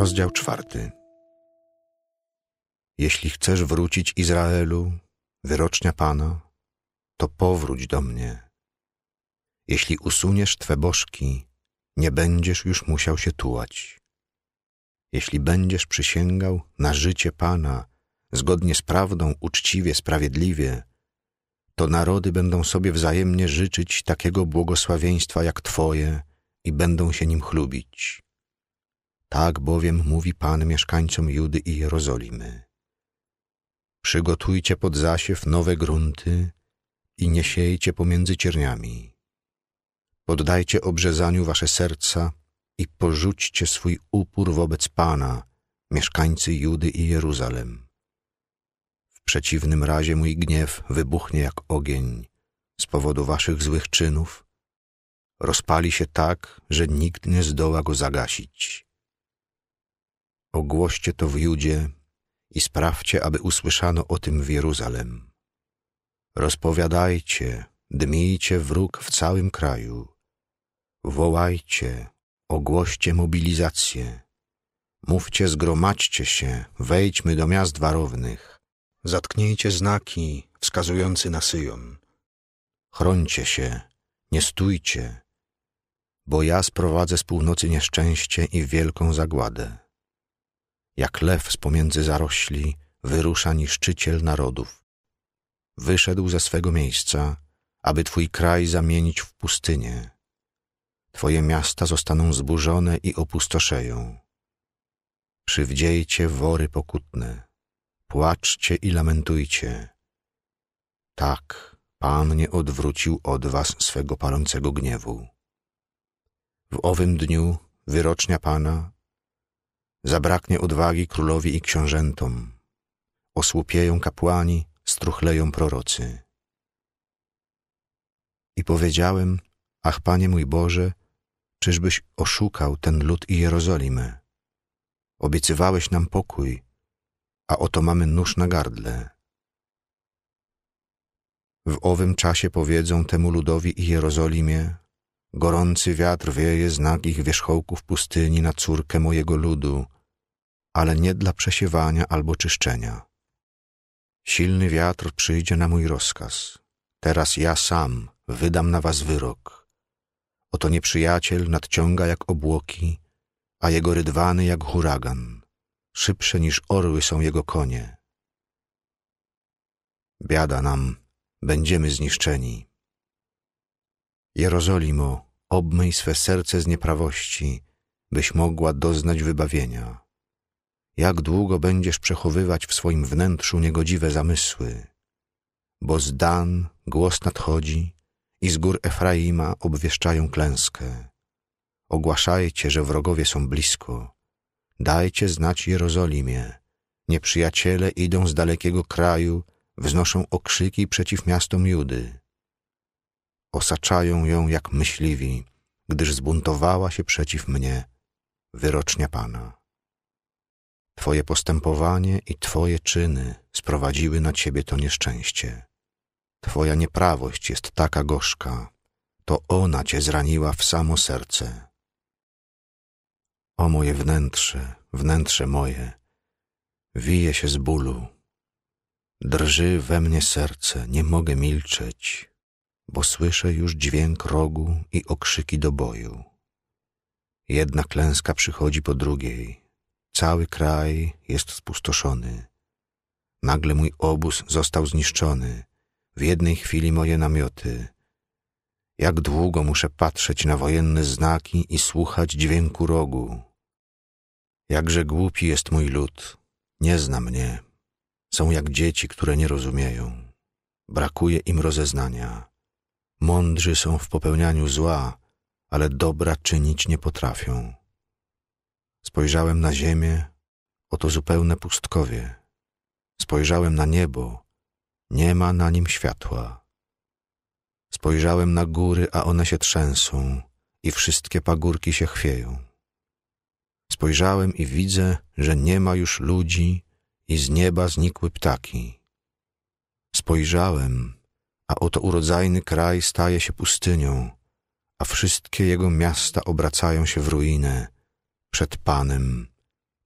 Rozdział 4. Jeśli chcesz wrócić, Izraelu, wyrocznia Pana, to powróć do mnie. Jeśli usuniesz twe bożki, nie będziesz już musiał się tułać. Jeśli będziesz przysięgał na życie Pana, zgodnie z prawdą, uczciwie, sprawiedliwie, to narody będą sobie wzajemnie życzyć takiego błogosławieństwa jak Twoje i będą się nim chlubić. Tak bowiem mówi Pan mieszkańcom Judy i Jerozolimy. Przygotujcie pod zasiew nowe grunty i nie siejcie pomiędzy cierniami. Poddajcie obrzezaniu wasze serca i porzućcie swój upór wobec Pana, mieszkańcy Judy i Jeruzalem. W przeciwnym razie mój gniew wybuchnie jak ogień z powodu waszych złych czynów. Rozpali się tak, że nikt nie zdoła go zagasić. Ogłoście to w Judzie i sprawdźcie, aby usłyszano o tym w Jeruzalem. Rozpowiadajcie, dmijcie wróg w całym kraju. Wołajcie, ogłoście mobilizację. Mówcie, zgromadźcie się, wejdźmy do miast warownych. Zatknijcie znaki wskazujące na Syjon. Chrońcie się, nie stójcie, bo ja sprowadzę z północy nieszczęście i wielką zagładę. Jak lew z pomiędzy zarośli wyrusza niszczyciel narodów. Wyszedł ze swego miejsca, aby twój kraj zamienić w pustynię. Twoje miasta zostaną zburzone i opustoszeją. Przywdziejcie wory pokutne, płaczcie i lamentujcie. Tak, Pan nie odwrócił od was swego palącego gniewu. W owym dniu, wyrocznia Pana, zabraknie odwagi królowi i książętom. Osłupieją kapłani, struchleją prorocy. I powiedziałem, ach, Panie mój Boże, czyżbyś oszukał ten lud i Jerozolimę? Obiecywałeś nam pokój, a oto mamy nóż na gardle. W owym czasie powiedzą temu ludowi i Jerozolimie, gorący wiatr wieje z nagich wierzchołków pustyni na córkę mojego ludu, ale nie dla przesiewania albo czyszczenia. Silny wiatr przyjdzie na mój rozkaz. Teraz ja sam wydam na was wyrok. Oto nieprzyjaciel nadciąga jak obłoki, a jego rydwany jak huragan. Szybsze niż orły są jego konie. Biada nam, będziemy zniszczeni. Jerozolimo, obmyj swe serce z nieprawości, byś mogła doznać wybawienia. Jak długo będziesz przechowywać w swoim wnętrzu niegodziwe zamysły? Bo z Dan głos nadchodzi i z gór Efraima obwieszczają klęskę. Ogłaszajcie, że wrogowie są blisko. Dajcie znać Jerozolimie. Nieprzyjaciele idą z dalekiego kraju, wznoszą okrzyki przeciw miastom Judy. Osaczają ją jak myśliwi, gdyż zbuntowała się przeciw mnie, wyrocznia Pana. Twoje postępowanie i Twoje czyny sprowadziły na Ciebie to nieszczęście. Twoja nieprawość jest taka gorzka, to ona Cię zraniła w samo serce. O moje wnętrze, wnętrze moje, wije się z bólu. Drży we mnie serce, nie mogę milczeć, bo słyszę już dźwięk rogu i okrzyki do boju. Jedna klęska przychodzi po drugiej. Cały kraj jest spustoszony. Nagle mój obóz został zniszczony. W jednej chwili moje namioty. Jak długo muszę patrzeć na wojenne znaki i słuchać dźwięku rogu. Jakże głupi jest mój lud. Nie zna mnie. Są jak dzieci, które nie rozumieją. Brakuje im rozeznania. Mądrzy są w popełnianiu zła, ale dobra czynić nie potrafią. Spojrzałem na ziemię, oto zupełne pustkowie. Spojrzałem na niebo, nie ma na nim światła. Spojrzałem na góry, a one się trzęsą i wszystkie pagórki się chwieją. Spojrzałem i widzę, że nie ma już ludzi i z nieba znikły ptaki. Spojrzałem, a oto urodzajny kraj staje się pustynią, a wszystkie jego miasta obracają się w ruinę przed Panem,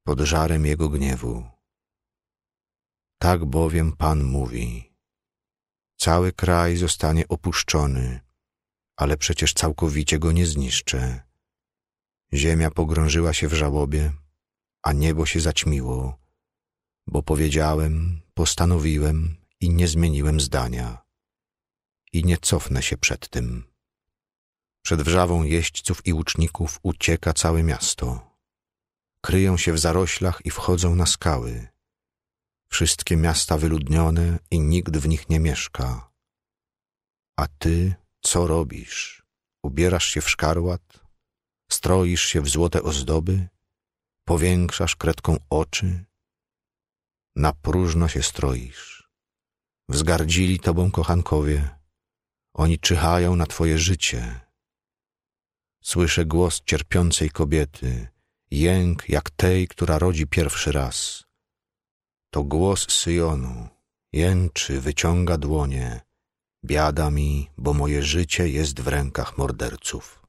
pod żarem Jego gniewu. Tak bowiem Pan mówi: cały kraj zostanie opuszczony, ale przecież całkowicie go nie zniszczę. Ziemia pogrążyła się w żałobie, a niebo się zaćmiło, bo powiedziałem, postanowiłem i nie zmieniłem zdania. I nie cofnę się przed tym. Przed wrzawą jeźdźców i łuczników ucieka całe miasto. Kryją się w zaroślach i wchodzą na skały. Wszystkie miasta wyludnione i nikt w nich nie mieszka. A ty co robisz? Ubierasz się w szkarłat? Stroisz się w złote ozdoby? Powiększasz kredką oczy? Na próżno się stroisz. Wzgardzili tobą kochankowie. Oni czyhają na twoje życie. Słyszę głos cierpiącej kobiety, jęk jak tej, która rodzi pierwszy raz. To głos Syjonu, jęczy, wyciąga dłonie. Biada mi, bo moje życie jest w rękach morderców.